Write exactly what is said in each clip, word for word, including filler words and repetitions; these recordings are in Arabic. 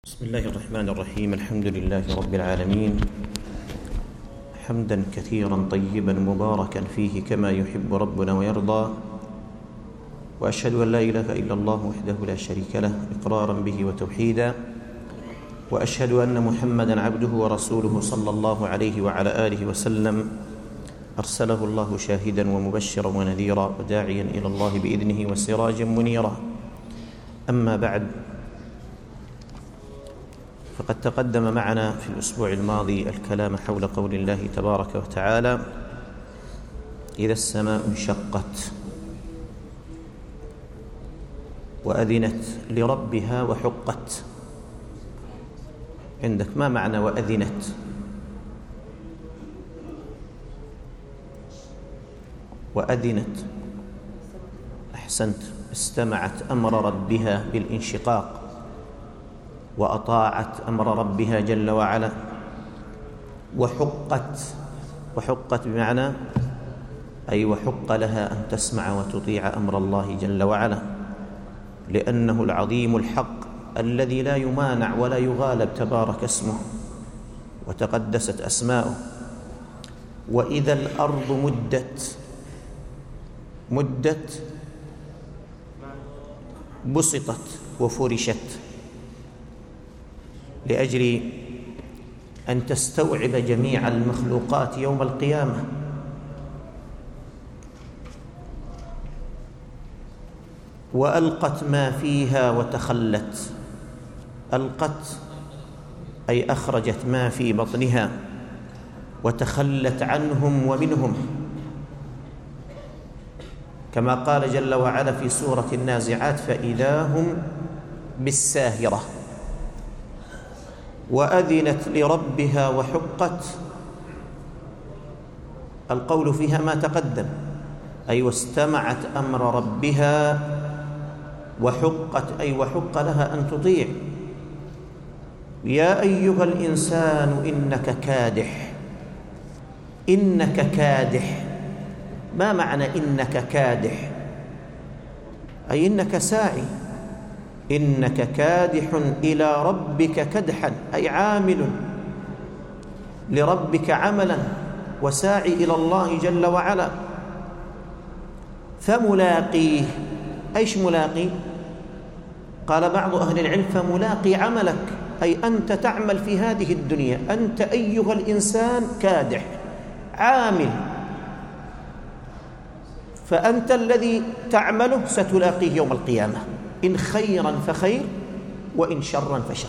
بسم الله الرحمن الرحيم. الحمد لله رب العالمين، حمدا كثيرا طيبا مباركا فيه كما يحب ربنا ويرضى، وأشهد أن لا إله إلا الله وحده لا شريك له إقرارا به وتوحيدا، وأشهد أن محمدا عبده ورسوله صلى الله عليه وعلى آله وسلم أرسله الله شاهدا ومبشرا ونذيرا وداعيا إلى الله بإذنه وسراجا منيرا. أما بعد، فقد تقدم معنا في الأسبوع الماضي الكلام حول قول الله تبارك وتعالى: إذا السماء انشقت وأذنت لربها وحقت. عندك ما معنى وأذنت؟ وأذنت، أحسنت، استمعت أمر ربها بالانشقاق وأطاعت أمر ربها جل وعلا. وحقت، وحقت بمعنى أي وحق لها أن تسمع وتطيع أمر الله جل وعلا، لأنه العظيم الحق الذي لا يمانع ولا يغالب تبارك اسمه وتقدست أسماؤه. وإذا الأرض مدت، مدت بسطت وفرشت لأجل أن تستوعب جميع المخلوقات يوم القيامة. وألقت ما فيها وتخلت، ألقت أي أخرجت ما في بطنها وتخلت عنهم ومنهم، كما قال جل وعلا في سورة النازعات: فإذا هم بالساهرة. وأذنت لربها وحقت، القول فيها ما تقدم، أي واستمعت أمر ربها وحقت أي وحق لها أن تطيع. يا أيها الإنسان إنك كادح، إنك كادح، ما معنى إنك كادح؟ أي إنك ساعي، إنك كادح إلى ربك كدحا، أي عامل لربك عملا وساعي إلى الله جل وعلا. فملاقيه، أيش ملاقي؟ قال بعض أهل العلم: فملاقي عملك، أي أنت تعمل في هذه الدنيا، أنت أيها الإنسان كادح عامل، فأنت الذي تعمله ستلاقيه يوم القيامة، إن خيرا فخير وإن شرا فشر.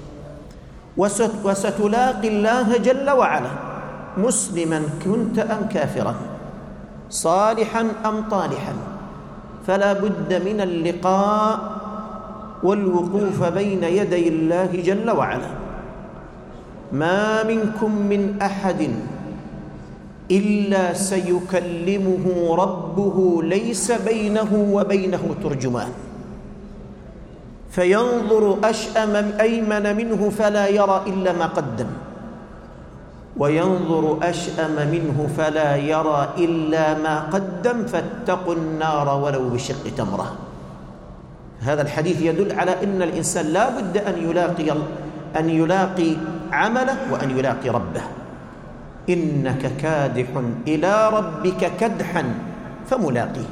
وستلاقي الله جل وعلا مسلما كنت أم كافرا، صالحا أم طالحا، فلا بد من اللقاء والوقوف بين يدي الله جل وعلا. ما منكم من أحد إلا سيكلمه ربه ليس بينه وبينه ترجمان، فينظر أشأم أيمن منه فلا يرى إلا ما قدم، وينظر أشأم منه فلا يرى إلا ما قدم، فاتقوا النار ولو بشق تمرة. هذا الحديث يدل على أن الإنسان لا بد أن يلاقي أن يلاقي عمله وأن يلاقي ربه. إنك كادح إلى ربك كدحا فملاقيه.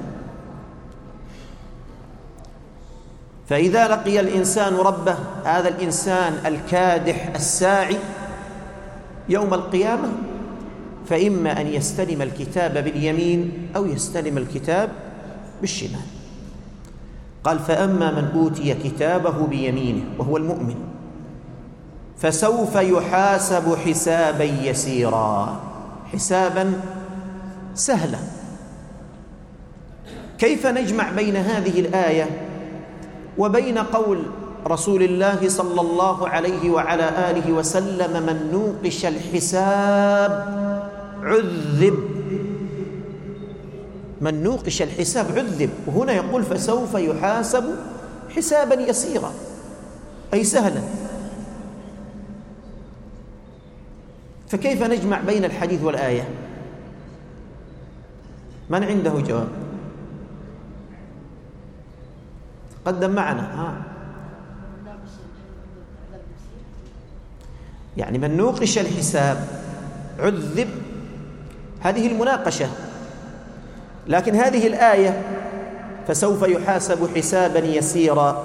فإذا لقي الإنسان ربه، هذا الإنسان الكادح الساعي يوم القيامة، فإما أن يستلم الكتاب باليمين أو يستلم الكتاب بالشمال. قال: فأما من أوتي كتابه بيمينه وهو المؤمن فسوف يحاسب حسابا يسيرا، حسابا سهلا. كيف نجمع بين هذه الآية وبين قول رسول الله صلى الله عليه وعلى آله وسلم: من نوقش الحساب عذب، من نوقش الحساب عذب، وهنا يقول فسوف يحاسب حسابا يسيرا، أي سهلا. فكيف نجمع بين الحديث والآية؟ من عنده جواب؟ قدم معنا. ها يعني من نوقش الحساب عذب. هذه المناقشة. لكن هذه الآية فسوف يحاسب حسابا يسيرا.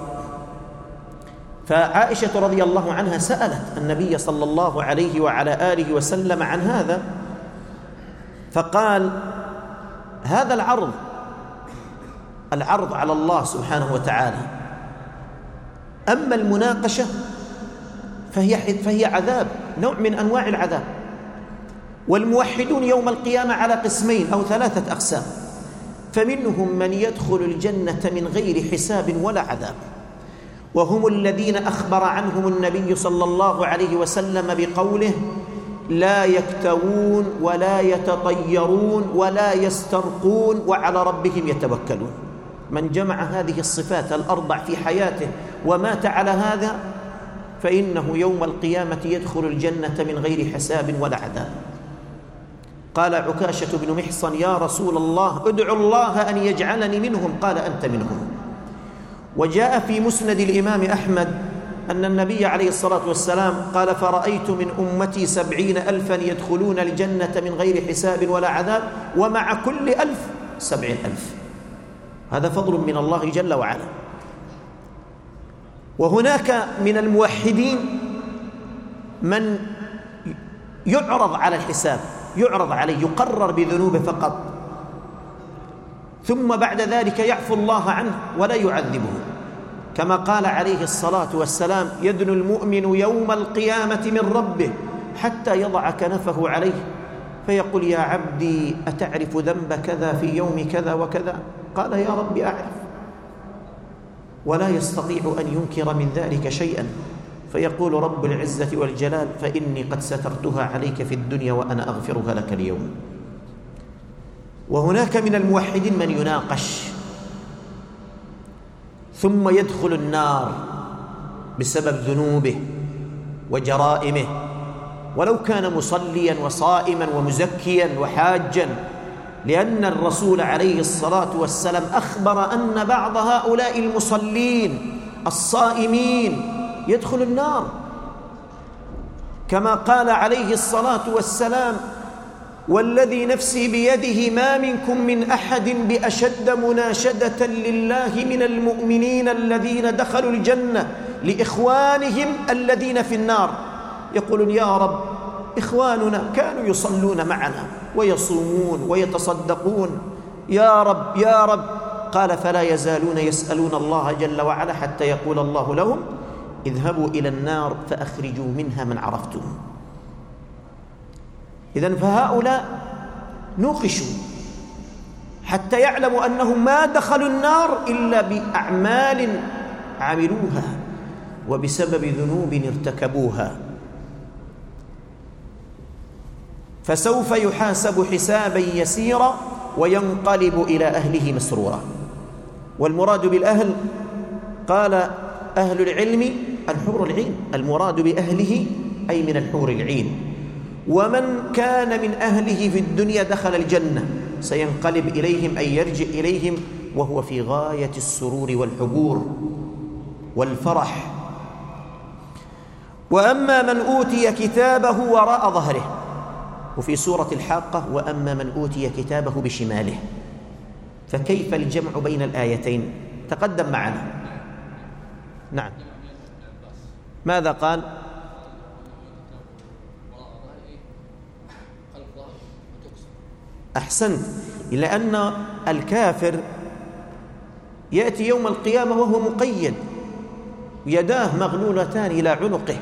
فعائشة رضي الله عنها سألت النبي صلى الله عليه وعلى آله وسلم عن هذا، فقال: هذا العرض العرض على الله سبحانه وتعالى، أما المناقشة فهي فهي عذاب، نوع من أنواع العذاب. والموحدون يوم القيامة على قسمين أو ثلاثة أقسام، فمنهم من يدخل الجنة من غير حساب ولا عذاب، وهم الذين أخبر عنهم النبي صلى الله عليه وسلم بقوله: لا يكتوون ولا يتطيرون ولا يسترقون وعلى ربهم يتوكلون. من جمع هذه الصفات الأربع في حياته ومات على هذا فإنه يوم القيامة يدخل الجنة من غير حساب ولا عذاب. قال عكاشة بن محصن: يا رسول الله ادعو الله أن يجعلني منهم. قال: أنت منهم. وجاء في مسند الإمام أحمد أن النبي عليه الصلاة والسلام قال: فرأيت من أمتي سبعين ألفا يدخلون الجنة من غير حساب ولا عذاب، ومع كل ألف سبعين ألف. هذا فضل من الله جل وعلا. وهناك من الموحدين من يعرض على الحساب، يعرض عليه، يقرر بذنوبه فقط، ثم بعد ذلك يعفو الله عنه ولا يعذبه، كما قال عليه الصلاة والسلام: يدنو المؤمن يوم القيامة من ربه حتى يضع كنفه عليه فيقول: يا عبدي أتعرف ذنب كذا في يوم كذا وكذا؟ قال: يا رب أعرف. ولا يستطيع أن ينكر من ذلك شيئا، فيقول رب العزة والجلال: فإني قد سترتها عليك في الدنيا وأنا أغفرها لك اليوم. وهناك من الموحدين من يناقش ثم يدخل النار بسبب ذنوبه وجرائمه، ولو كان مصليا وصائما ومزكيا وحاجا، لأن الرسول عليه الصلاة والسلام أخبر أن بعض هؤلاء المصلين الصائمين يدخل النار، كما قال عليه الصلاة والسلام: والذي نفسي بيده ما منكم من أحد بأشد مناشدة لله من المؤمنين الذين دخلوا الجنة لإخوانهم الذين في النار، يقولون: يا رب إخواننا كانوا يصلون معنا ويصومون ويتصدقون، يا رب يا رب. قال: فلا يزالون يسألون الله جل وعلا حتى يقول الله لهم: اذهبوا إلى النار فأخرجوا منها من عرفتم. إذن فهؤلاء نوقشوا حتى يعلموا أنهم ما دخلوا النار إلا بأعمال عملوها وبسبب ذنوب ارتكبوها. فسوف يحاسب حسابا يسيرا وينقلب إلى أهله مسرورا. والمراد بالأهل قال أهل العلم الحور العين، المراد بأهله أي من الحور العين. ومن كان من أهله في الدنيا دخل الجنة سينقلب إليهم أي يرجع إليهم وهو في غاية السرور والحبور والفرح. وأما من أوتي كتابه وراء ظهره، وفي سورة الحاقة: وأما من أوتي كتابه بشماله. فكيف الجمع بين الآيتين؟ تقدم معنا. نعم. ماذا قال؟ أحسنت. لأن الكافر يأتي يوم القيامة وهو مقيد، يداه مغلولتان إلى عنقه،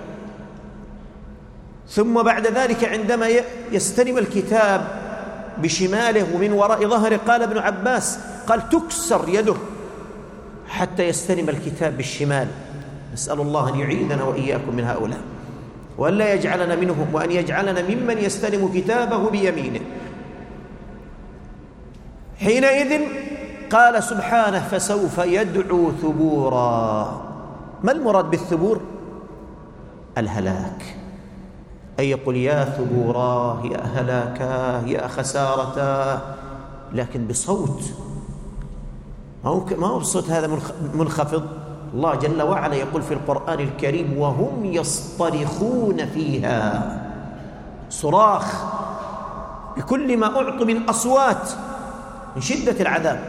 ثم بعد ذلك عندما يستلم الكتاب بشماله ومن وراء ظهره، قال ابن عباس قال: تكسر يده حتى يستلم الكتاب بالشمال. نسأل الله أن يعيذنا وإياكم من هؤلاء، وأن لا يجعلنا منهم، وأن يجعلنا ممن يستلم كتابه بيمينه. حينئذ قال سبحانه: فسوف يدعو ثبورا. ما المراد بالثبور؟ الهلاك، أي يقول: يا ثبورا، يا هلاكا، يا خسارتا، لكن بصوت، ما هو بصوت هذا منخفض، الله جل وعلا يقول في القرآن الكريم وهم يصطرخون فيها، صراخ بكل ما أعطوا من أصوات من شدة العذاب.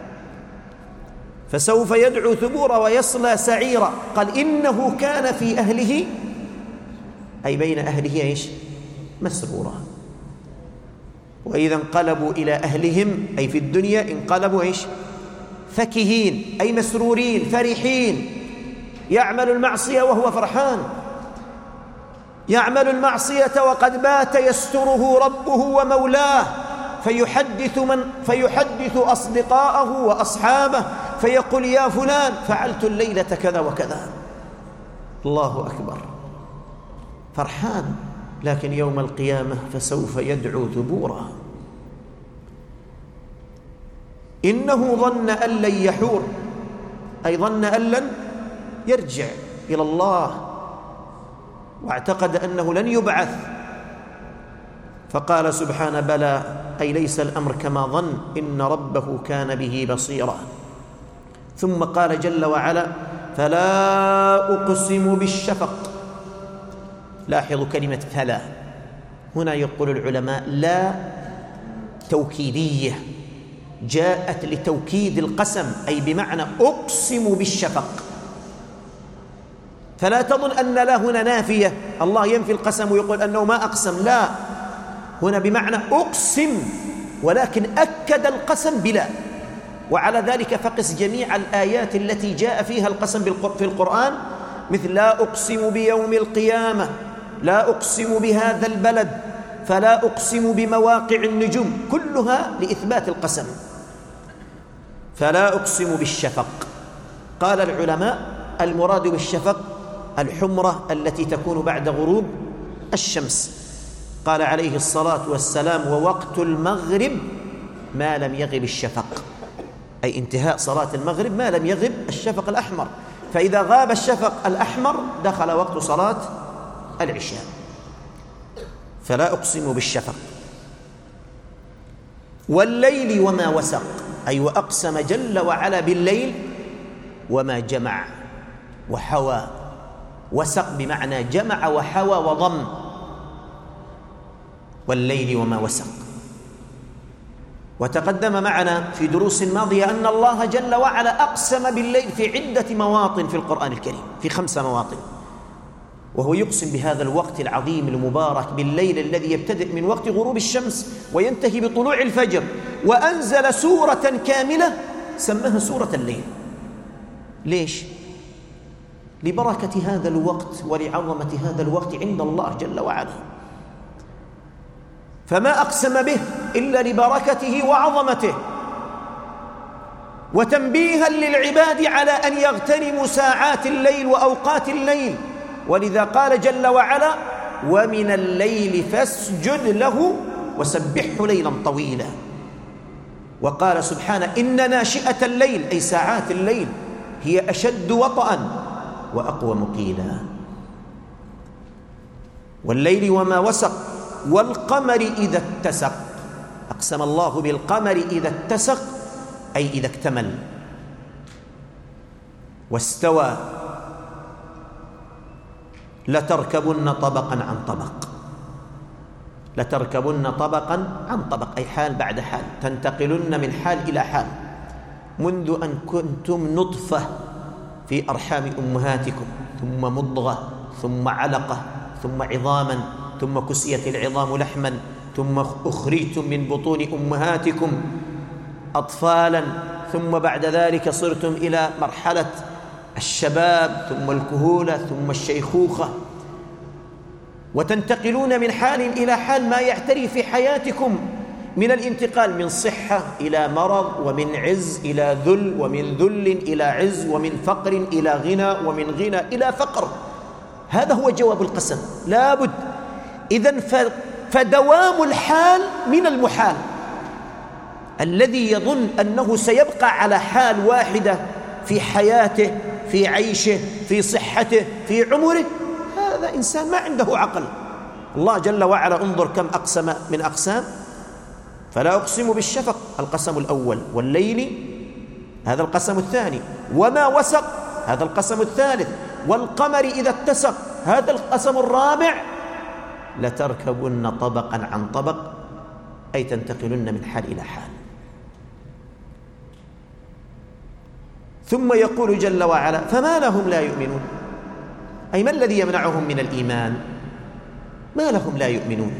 فسوف يدعو ثبورا ويصلى سعيرا. قال إنه كان في أهله، أي بين أهله إيش؟ مسرورا. وإذا انقلبوا إلى أهلهم أي في الدنيا انقلبوا إيش؟ فكهين، أي مسرورين فرحين. يعمل المعصية وهو فرحان، يعمل المعصية وقد بات يستره ربه ومولاه، فيحدث من فيحدث أصدقاءه وأصحابه فيقول يا فلان فعلت الليلة كذا وكذا. الله أكبر، فرحان. لكن يوم القيامة فسوف يدعو ثبورا. إنه ظن أن لن يحور، أي ظن أن لن يرجع إلى الله، واعتقد أنه لن يبعث. فقال سبحانه بلى، أي ليس الأمر كما ظن، إن ربه كان به بصيرا. ثم قال جل وعلا فلا أقسم بالشفق. لاحظوا كلمة فلا، هنا يقول العلماء لا توكيدية، جاءت لتوكيد القسم، أي بمعنى أقسم بالشفق. فلا تظن أن لا هنا نافية، الله ينفي القسم ويقول أنه ما أقسم، لا، هنا بمعنى أقسم، ولكن أكد القسم بلا. وعلى ذلك فقس جميع الآيات التي جاء فيها القسم في القرآن، مثل لا أقسم بيوم القيامة، لا أقسم بهذا البلد، فلا أقسم بمواقع النجوم، كلها لإثبات القسم. فلا أقسم بالشفق. قال العلماء المراد بالشفق الحمرة التي تكون بعد غروب الشمس. قال عليه الصلاة والسلام ووقت المغرب ما لم يغب الشفق، أي انتهاء صلاة المغرب ما لم يغب الشفق الأحمر. فإذا غاب الشفق الأحمر دخل وقت صلاة العشاء. فلا أقسم بالشفق والليل وما وسق، أي وأقسم جل وعلا بالليل وما جمع وحوى. وسق بمعنى جمع وحوى وضم. والليل وما وسق. وتقدم معنا في دروس ماضية أن الله جل وعلا أقسم بالليل في عدة مواطن في القرآن الكريم، في خمس مواطن، وهو يقسم بهذا الوقت العظيم المبارك بالليل الذي يبتدئ من وقت غروب الشمس وينتهي بطلوع الفجر. وأنزل سورة كاملة سماها سورة الليل. ليش؟ لبركة هذا الوقت ولعظمة هذا الوقت عند الله جل وعلا. فما أقسم به إلا لبركته وعظمته، وتنبيها للعباد على أن يغتنموا ساعات الليل وأوقات الليل. ولذا قال جل وعلا ومن الليل فاسجد له وسبحه ليلا طويلا. وقال سبحانه إن ناشئة الليل، أي ساعات الليل، هي أشد وطئا وأقوم قيلا. والليل وما وسق والقمر إذا اتسق. أقسم الله بالقمر إذا اتسق، أي إذا اكتمل. واستوى لتركبن طبقا عن طبق. لتركبن طبقا عن طبق، أي حال بعد حال، تنتقلن من حال إلى حال، منذ أن كنتم نطفة في أرحام أمهاتكم، ثم مضغة، ثم علقة، ثم عظاما، ثم كسيت العظام لحما، ثم أخرجتم من بطون أمهاتكم أطفالا، ثم بعد ذلك صرتم إلى مرحلة الشباب، ثم الكهولة، ثم الشيخوخة، وتنتقلون من حال إلى حال ما يعتري في حياتكم من الانتقال من صحة إلى مرض، ومن عز إلى ذل، ومن ذل إلى عز، ومن فقر إلى غنى، ومن غنى إلى فقر. هذا هو جواب القسم، لا بد. إذن فدوام الحال من المحال. الذي يظن أنه سيبقى على حال واحدة في حياته، في عيشه، في صحته، في عمره، هذا إنسان ما عنده عقل. الله جل وعلا انظر كم أقسم من أقسام. فلا أقسم بالشفق القسم الأول، والليل هذا القسم الثاني، وما وسق هذا القسم الثالث، والقمر إذا اتسق هذا القسم الرابع، لتركبن طبقا عن طبق، أي تنتقلن من حال إلى حال. ثم يقول جل وعلا: فما لهم لا يؤمنون، أي ما الذي يمنعهم من الإيمان؟ ما لهم لا يؤمنون.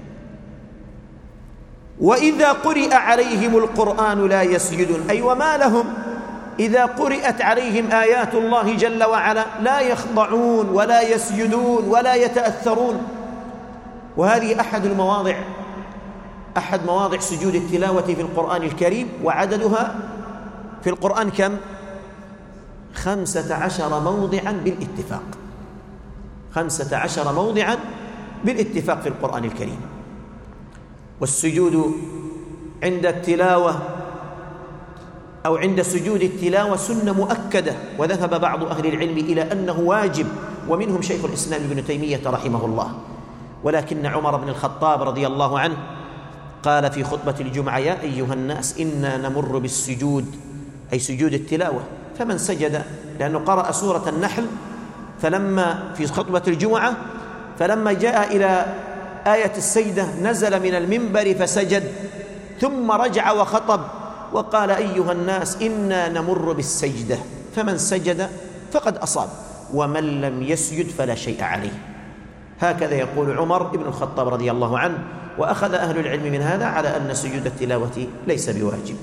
وإذا قرئ عليهم القرآن لا يسجدون، أي وما لهم إذا قرئت عليهم آيات الله جل وعلا لا يخضعون ولا يسجدون ولا يتأثرون. وهذه أحد المواضع أحد مواضع سجود التلاوة في القرآن الكريم، وعددها في القرآن كم؟ خمسة عشر موضعا بالاتفاق، خمسة عشر موضعا بالاتفاق في القرآن الكريم. والسجود عند التلاوة أو عند سجود التلاوة سنة مؤكدة، وذهب بعض أهل العلم إلى أنه واجب، ومنهم شيخ الإسلام ابن تيمية رحمه الله. ولكن عمر بن الخطاب رضي الله عنه قال في خطبة الجمعة: يا أيها الناس إنا نمر بالسجود، أي سجود التلاوة، فمن سجد، لأنه قرأ سورة النحل فلما في خطبة الجمعة فلما جاء إلى آية السجدة نزل من المنبر فسجد، ثم رجع وخطب وقال: أيها الناس إنا نمر بالسجدة، فمن سجد فقد أصاب، ومن لم يسجد فلا شيء عليه. هكذا يقول عمر بن الخطاب رضي الله عنه. وأخذ أهل العلم من هذا على أن سجود التلاوة ليس بواجب،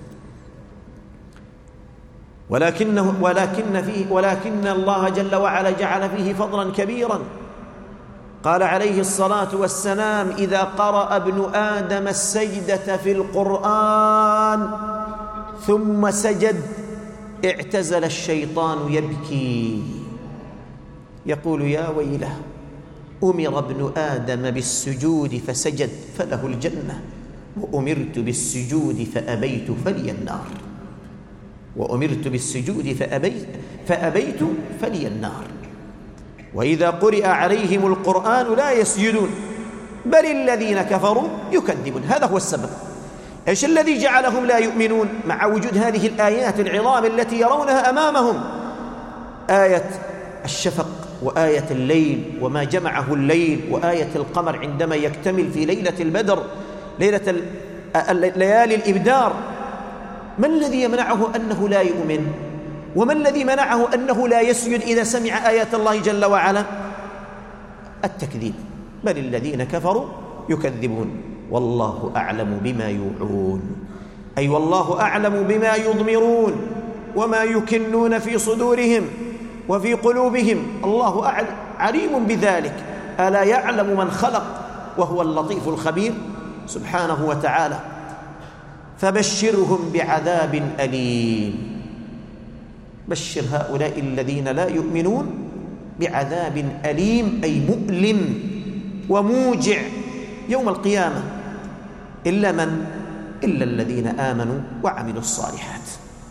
ولكنه ولكن فيه ولكن الله جل وعلا جعل فيه فضلا كبيرا. قال عليه الصلاة والسلام: إذا قرأ ابن آدم السجدة في القرآن ثم سجد اعتزل الشيطان يبكي يقول: يا ويله، أمر ابن آدم بالسجود فسجد فله الجنة، وأمرت بالسجود فأبيت فلي النار، وأمرت بالسجود فأبيت, فأبيت فلي النار. وإذا قرئ عليهم القرآن لا يسجدون بل الذين كفروا يكذبون. هذا هو السبب. إيش الذي جعلهم لا يؤمنون مع وجود هذه الآيات العظام التي يرونها أمامهم؟ آية الشفق، وآية الليل وما جمعه الليل، وآية القمر عندما يكتمل في ليلة البدر، ليلة ليالي الإبدار. ما الذي يمنعه أنه لا يؤمن؟ وما الذي منعه أنه لا يسجد إذا سمع آيات الله جل وعلا؟ التكذيب. بل الذين كفروا يكذبون والله أعلم بما يوعون، أي والله أعلم بما يضمرون وما يكنون في صدورهم وفي قلوبهم، الله عليم بذلك. ألا يعلم من خلق وهو اللطيف الخبير سبحانه وتعالى. فبشرهم بعذاب أليم، بشر هؤلاء الذين لا يؤمنون بعذاب أليم، أي مؤلم وموجع يوم القيامة، إلا من؟ إلا الذين آمنوا وعملوا الصالحات.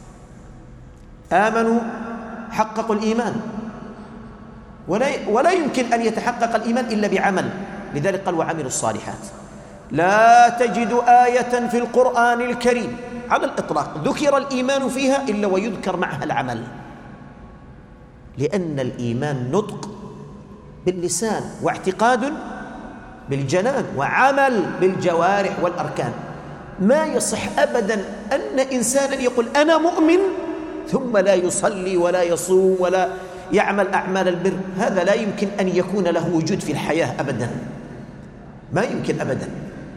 آمنوا حققوا الإيمان، ولا, ولا يمكن أن يتحقق الإيمان إلا بعمل، لذلك قال وعملوا الصالحات. لا تجد آية في القرآن الكريم على الإطلاق ذكر الإيمان فيها إلا ويذكر معها العمل، لأن الإيمان نطق باللسان واعتقاد بالجنان وعمل بالجوارح والأركان. ما يصح أبدا أن إنسانا يقول أنا مؤمن ثم لا يصلي ولا يصوم ولا يعمل أعمال البر، هذا لا يمكن أن يكون له وجود في الحياة أبدا، ما يمكن أبدا.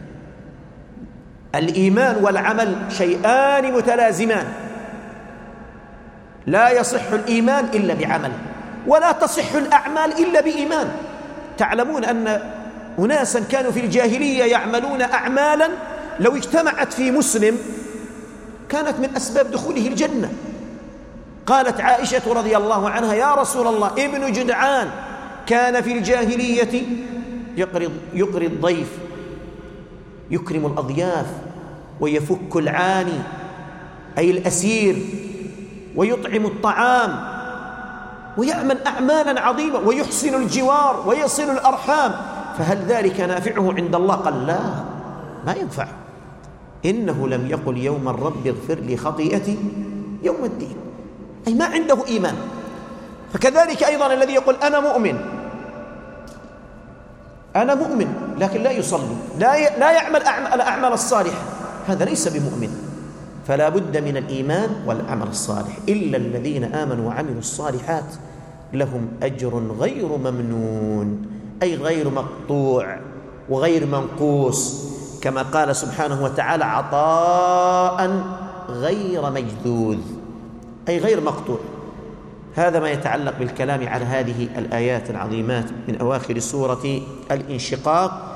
الإيمان والعمل شيئان متلازمان، لا يصح الإيمان إلا بعمل، ولا تصح الأعمال إلا بإيمان. تعلمون أن أناسا كانوا في الجاهلية يعملون أعمالا لو اجتمعت في مسلم كانت من أسباب دخوله الجنة. قالت عائشة رضي الله عنها: يا رسول الله، ابن جدعان كان في الجاهلية يقري, يقري الضيف، يكرم الأضياف، ويفك العاني أي الأسير، ويطعم الطعام، ويعمل أعمالا عظيمة، ويحسن الجوار ويصل الأرحام، فهل ذلك نافعه عند الله؟ قال لا، ما ينفع. إنه لم يقل يوم الرب اغفر لي خطيئتي يوم الدين، أي ما عنده إيمان. فكذلك أيضا الذي يقول أنا مؤمن أنا مؤمن لكن لا يصلي، لا لا يعمل الأعمال الصالحة، هذا ليس بمؤمن. فلا بد من الإيمان والعمل الصالح. إلا الذين آمنوا وعملوا الصالحات لهم أجر غير ممنون، أي غير مقطوع وغير منقوص، كما قال سبحانه وتعالى عطاء غير مجذوذ، أي غير مقطوع. هذا ما يتعلق بالكلام على هذه الآيات العظيمات من أواخر سورة الانشقاق،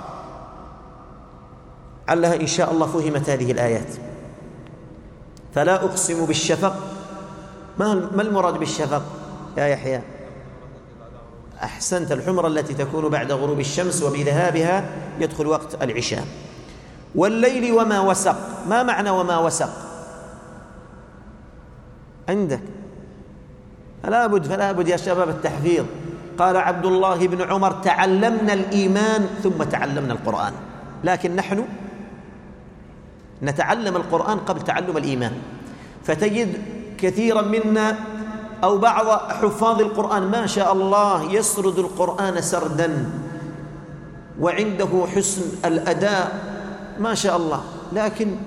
علها إن شاء الله فهمت هذه الآيات. فلا أقسم بالشفق، ما المراد بالشفق يا يحيى؟ أحسنت، الحمرة التي تكون بعد غروب الشمس وبذهابها يدخل وقت العشاء. والليل وما وسق، ما معنى وما وسق عندك؟ فلا بد فلا بد يا شباب التحفيظ. قال عبد الله بن عمر تعلمنا الإيمان ثم تعلمنا القرآن، لكن نحن نتعلم القرآن قبل تعلم الإيمان. فتجد كثيرا منا أو بعض حفاظ القرآن ما شاء الله يسرد القرآن سردا وعنده حسن الأداء ما شاء الله، لكن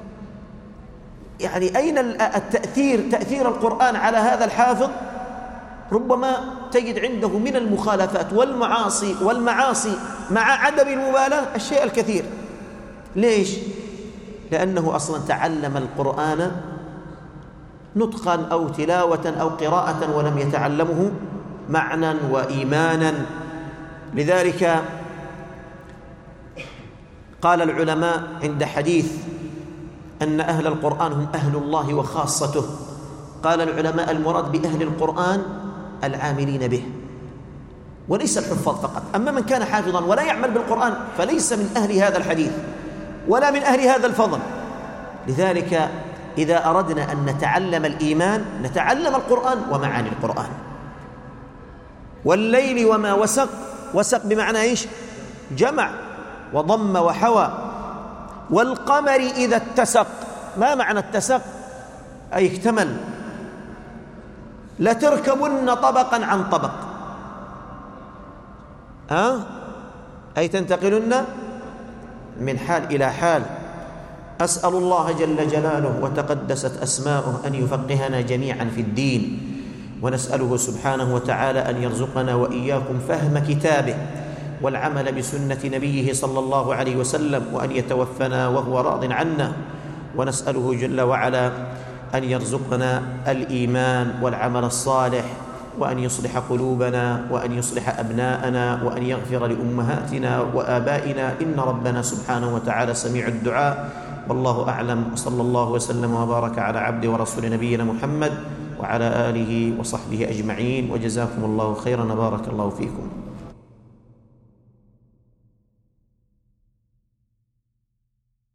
يعني أين التأثير تأثير القرآن على هذا الحافظ؟ ربما تجد عنده من المخالفات والمعاصي والمعاصي مع عدم المبالاة الشيء الكثير. ليش؟ لأنه أصلا تعلم القرآن نطقا أو تلاوة أو قراءة ولم يتعلمه معنى وإيمانا. لذلك قال العلماء عند حديث أن أهل القرآن هم أهل الله وخاصته، قال العلماء المراد بأهل القرآن العاملين به وليس الحفاظ فقط. أما من كان حافظا ولا يعمل بالقرآن فليس من أهل هذا الحديث ولا من أهل هذا الفضل. لذلك إذا أردنا أن نتعلم الإيمان نتعلم القرآن ومعاني القرآن. والليل وما وسق، وسق بمعنى إيش؟ جمع وضم وحوى. والقمر إذا اتسق، ما معنى اتسق؟ أي اكتمل. لتركبن طبقا عن طبق، أه؟ أي تنتقلن من حال إلى حال. أسأل الله جل جلاله وتقدست أسماؤه أن يفقهنا جميعا في الدين، ونسأله سبحانه وتعالى أن يرزقنا وإياكم فهم كتابه والعمل بسنة نبيه صلى الله عليه وسلم، وأن يتوفنا وهو راض عنا. ونسأله جل وعلا أن يرزقنا الإيمان والعمل الصالح، وأن يصلح قلوبنا، وأن يصلح أبناءنا، وأن يغفر لأمهاتنا وآبائنا، إن ربنا سبحانه وتعالى سميع الدعاء. والله أعلم، وصلى الله وسلم وبارك على عبد ورسول نبينا محمد وعلى آله وصحبه أجمعين، وجزاكم الله خيرا، بارك الله فيكم.